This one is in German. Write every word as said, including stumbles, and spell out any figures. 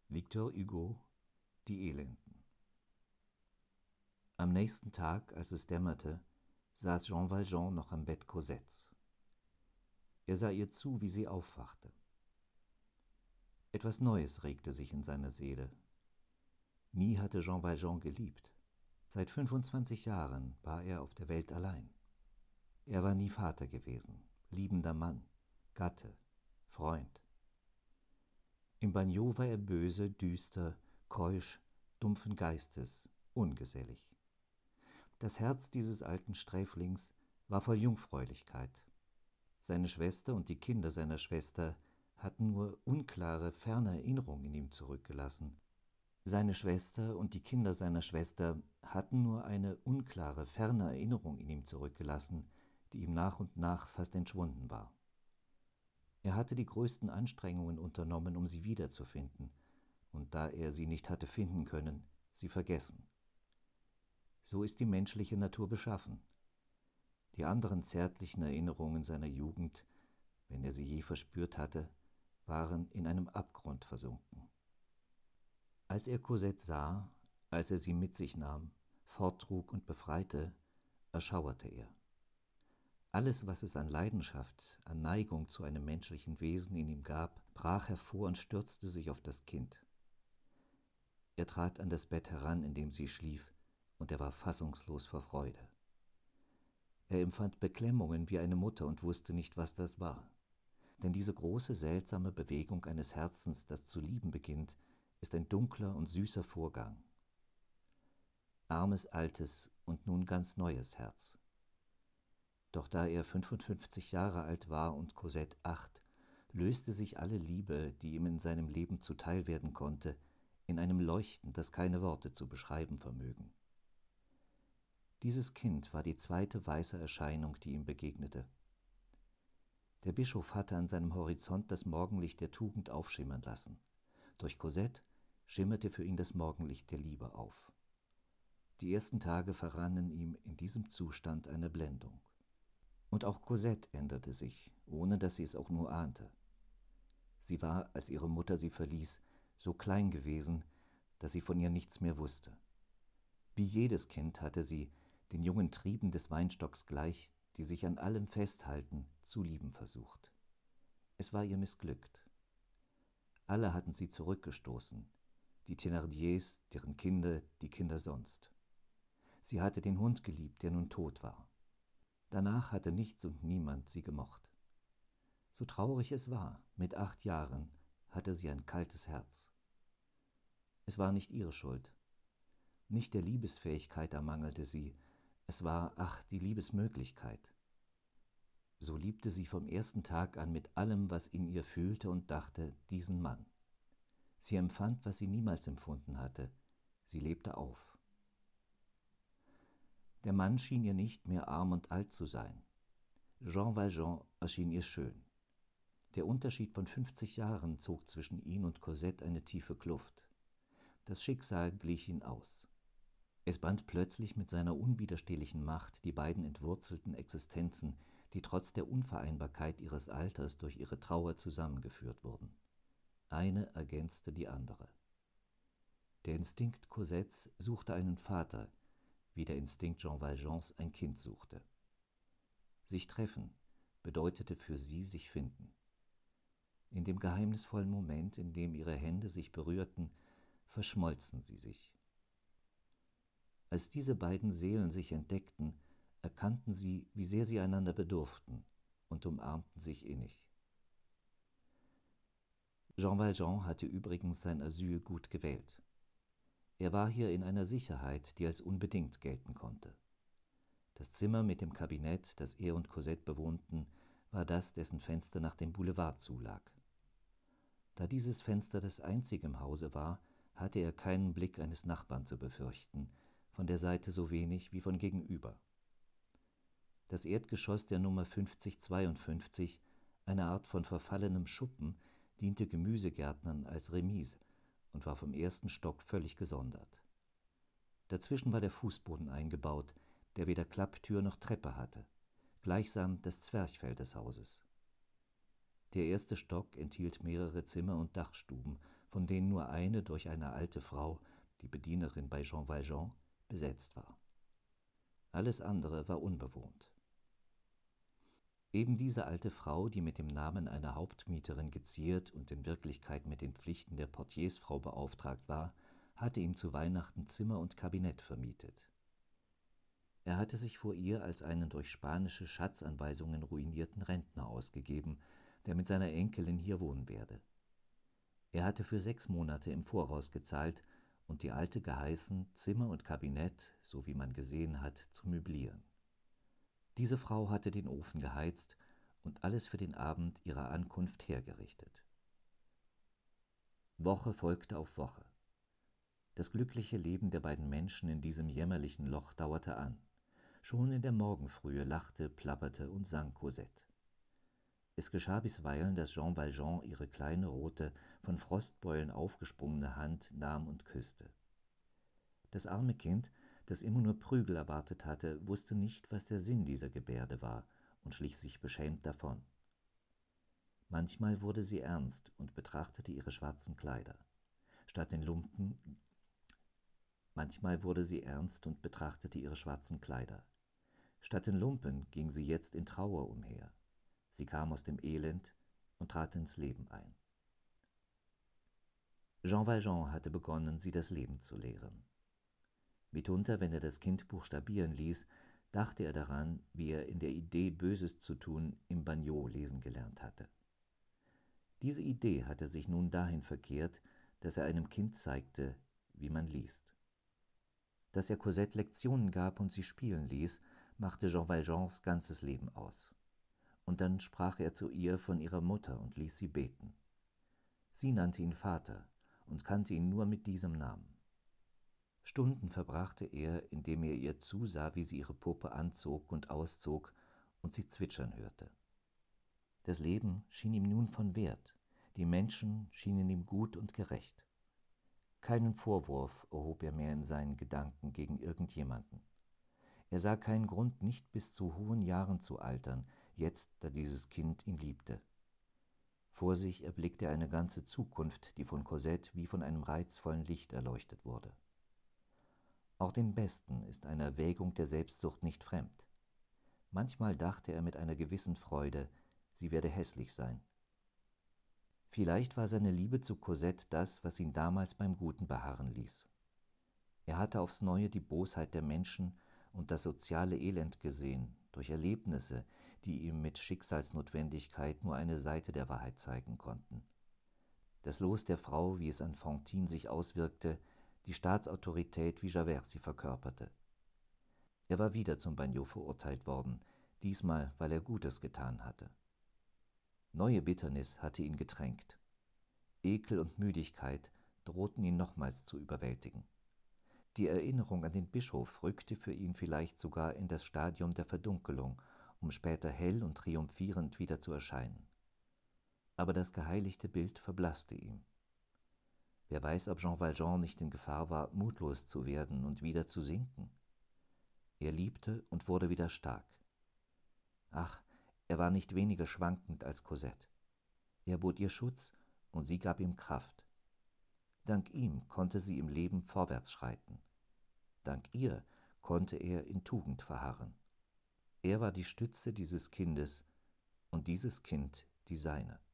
Victor Hugo, Die Elenden. Am nächsten Tag, als es dämmerte, saß Jean Valjean noch am Bett Cosettes. Er sah ihr zu, wie sie aufwachte. Etwas Neues regte sich in seiner Seele. Nie hatte Jean Valjean geliebt. Seit fünfundzwanzig Jahren war er auf der Welt allein. Er war nie Vater gewesen, liebender Mann, Gatte, Freund. Im Bagno war er böse, düster, keusch, dumpfen Geistes, ungesellig. Das Herz dieses alten Sträflings war voll Jungfräulichkeit. Seine Schwester und die Kinder seiner Schwester hatten nur unklare, ferne Erinnerungen in ihm zurückgelassen. Seine Schwester und die Kinder seiner Schwester hatten nur eine unklare, ferne Erinnerung in ihm zurückgelassen, die ihm nach und nach fast entschwunden war. Er hatte die größten Anstrengungen unternommen, um sie wiederzufinden, und da er sie nicht hatte finden können, sie vergessen. So ist die menschliche Natur beschaffen. Die anderen zärtlichen Erinnerungen seiner Jugend, wenn er sie je verspürt hatte, waren in einem Abgrund versunken. Als er Cosette sah, als er sie mit sich nahm, forttrug und befreite, erschauerte er. Alles, was es an Leidenschaft, an Neigung zu einem menschlichen Wesen in ihm gab, brach hervor und stürzte sich auf das Kind. Er trat an das Bett heran, in dem sie schlief, und er war fassungslos vor Freude. Er empfand Beklemmungen wie eine Mutter und wusste nicht, was das war. Denn diese große, seltsame Bewegung eines Herzens, das zu lieben beginnt, ist ein dunkler und süßer Vorgang. Armes, altes und nun ganz neues Herz. Doch da er fünfundfünfzig Jahre alt war und Cosette acht, löste sich alle Liebe, die ihm in seinem Leben zuteil werden konnte, in einem Leuchten, das keine Worte zu beschreiben vermögen. Dieses Kind war die zweite weiße Erscheinung, die ihm begegnete. Der Bischof hatte an seinem Horizont das Morgenlicht der Tugend aufschimmern lassen. Durch Cosette schimmerte für ihn das Morgenlicht der Liebe auf. Die ersten Tage verrannen ihm in diesem Zustand einer Blendung. Und auch Cosette änderte sich, ohne dass sie es auch nur ahnte. Sie war, als ihre Mutter sie verließ, so klein gewesen, dass sie von ihr nichts mehr wusste. Wie jedes Kind hatte sie, den jungen Trieben des Weinstocks gleich, die sich an allem festhalten, zu lieben versucht. Es war ihr missglückt. Alle hatten sie zurückgestoßen, die Thénardiers, deren Kinder, die Kinder sonst. Sie hatte den Hund geliebt, der nun tot war. Danach hatte nichts und niemand sie gemocht. So traurig es war, mit acht Jahren hatte sie ein kaltes Herz. Es war nicht ihre Schuld. Nicht der Liebesfähigkeit ermangelte sie, es war, ach, die Liebesmöglichkeit. So liebte sie vom ersten Tag an mit allem, was in ihr fühlte und dachte, diesen Mann. Sie empfand, was sie niemals empfunden hatte. Sie lebte auf. Der Mann schien ihr nicht mehr arm und alt zu sein. Jean Valjean erschien ihr schön. Der Unterschied von fünfzig Jahren zog zwischen ihn und Cosette eine tiefe Kluft. Das Schicksal glich ihn aus. Es band plötzlich mit seiner unwiderstehlichen Macht die beiden entwurzelten Existenzen, die trotz der Unvereinbarkeit ihres Alters durch ihre Trauer zusammengeführt wurden. Eine ergänzte die andere. Der Instinkt Cosettes suchte einen Vater, wie der Instinkt Jean Valjeans ein Kind suchte. Sich treffen bedeutete für sie sich finden. In dem geheimnisvollen Moment, in dem ihre Hände sich berührten, verschmolzen sie sich. Als diese beiden Seelen sich entdeckten, erkannten sie, wie sehr sie einander bedurften, und umarmten sich innig. Jean Valjean hatte übrigens sein Asyl gut gewählt. Er war hier in einer Sicherheit, die als unbedingt gelten konnte. Das Zimmer mit dem Kabinett, das er und Cosette bewohnten, war das, dessen Fenster nach dem Boulevard zulag. Da dieses Fenster das einzige im Hause war, hatte er keinen Blick eines Nachbarn zu befürchten, von der Seite so wenig wie von gegenüber. Das Erdgeschoss der Nummer fünfzig zweiundfünfzig, eine Art von verfallenem Schuppen, diente Gemüsegärtnern als Remise und war vom ersten Stock völlig gesondert. Dazwischen war der Fußboden eingebaut, der weder Klapptür noch Treppe hatte, gleichsam das Zwerchfell des Hauses. Der erste Stock enthielt mehrere Zimmer und Dachstuben, von denen nur eine durch eine alte Frau, die Bedienerin bei Jean Valjean, besetzt war. Alles andere war unbewohnt. Eben diese alte Frau, die mit dem Namen einer Hauptmieterin geziert und in Wirklichkeit mit den Pflichten der Portiersfrau beauftragt war, hatte ihm zu Weihnachten Zimmer und Kabinett vermietet. Er hatte sich vor ihr als einen durch spanische Schatzanweisungen ruinierten Rentner ausgegeben, der mit seiner Enkelin hier wohnen werde. Er hatte für sechs Monate im Voraus gezahlt und die Alte geheißen, Zimmer und Kabinett, so wie man gesehen hat, zu möblieren. Diese Frau hatte den Ofen geheizt und alles für den Abend ihrer Ankunft hergerichtet. Woche folgte auf Woche. Das glückliche Leben der beiden Menschen in diesem jämmerlichen Loch dauerte an. Schon in der Morgenfrühe lachte, plapperte und sang Cosette. Es geschah bisweilen, dass Jean Valjean ihre kleine, rote, von Frostbeulen aufgesprungene Hand nahm und küsste. Das arme Kind, das immer nur Prügel erwartet hatte, wusste nicht, was der Sinn dieser Gebärde war und schlich sich beschämt davon. Manchmal wurde sie ernst und betrachtete ihre schwarzen Kleider. Statt den Lumpen Manchmal wurde sie ernst und betrachtete ihre schwarzen Kleider. Statt den Lumpen ging sie jetzt in Trauer umher. Sie kam aus dem Elend und trat ins Leben ein. Jean Valjean hatte begonnen, sie das Leben zu lehren. Mitunter, wenn er das Kind buchstabieren ließ, dachte er daran, wie er in der Idee, Böses zu tun, im Bagnot lesen gelernt hatte. Diese Idee hatte sich nun dahin verkehrt, dass er einem Kind zeigte, wie man liest. Dass er Cosette Lektionen gab und sie spielen ließ, machte Jean Valjeans ganzes Leben aus. Und dann sprach er zu ihr von ihrer Mutter und ließ sie beten. Sie nannte ihn Vater und kannte ihn nur mit diesem Namen. Stunden verbrachte er, indem er ihr zusah, wie sie ihre Puppe anzog und auszog und sie zwitschern hörte. Das Leben schien ihm nun von Wert, die Menschen schienen ihm gut und gerecht. Keinen Vorwurf erhob er mehr in seinen Gedanken gegen irgendjemanden. Er sah keinen Grund, nicht bis zu hohen Jahren zu altern, jetzt, da dieses Kind ihn liebte. Vor sich erblickte er eine ganze Zukunft, die von Cosette wie von einem reizvollen Licht erleuchtet wurde. Auch den Besten ist eine Erwägung der Selbstsucht nicht fremd. Manchmal dachte er mit einer gewissen Freude, sie werde hässlich sein. Vielleicht war seine Liebe zu Cosette das, was ihn damals beim Guten beharren ließ. Er hatte aufs Neue die Bosheit der Menschen und das soziale Elend gesehen, durch Erlebnisse, die ihm mit Schicksalsnotwendigkeit nur eine Seite der Wahrheit zeigen konnten. Das Los der Frau, wie es an Fantine sich auswirkte, die Staatsautorität, wie Javert sie verkörperte. Er war wieder zum Bagnot verurteilt worden, diesmal, weil er Gutes getan hatte. Neue Bitternis hatte ihn getränkt. Ekel und Müdigkeit drohten ihn nochmals zu überwältigen. Die Erinnerung an den Bischof rückte für ihn vielleicht sogar in das Stadium der Verdunkelung, um später hell und triumphierend wieder zu erscheinen. Aber das geheiligte Bild verblasste ihm. Wer weiß, ob Jean Valjean nicht in Gefahr war, mutlos zu werden und wieder zu sinken. Er liebte und wurde wieder stark. Ach, er war nicht weniger schwankend als Cosette. Er bot ihr Schutz und sie gab ihm Kraft. Dank ihm konnte sie im Leben vorwärts schreiten. Dank ihr konnte er in Tugend verharren. Er war die Stütze dieses Kindes und dieses Kind die seine.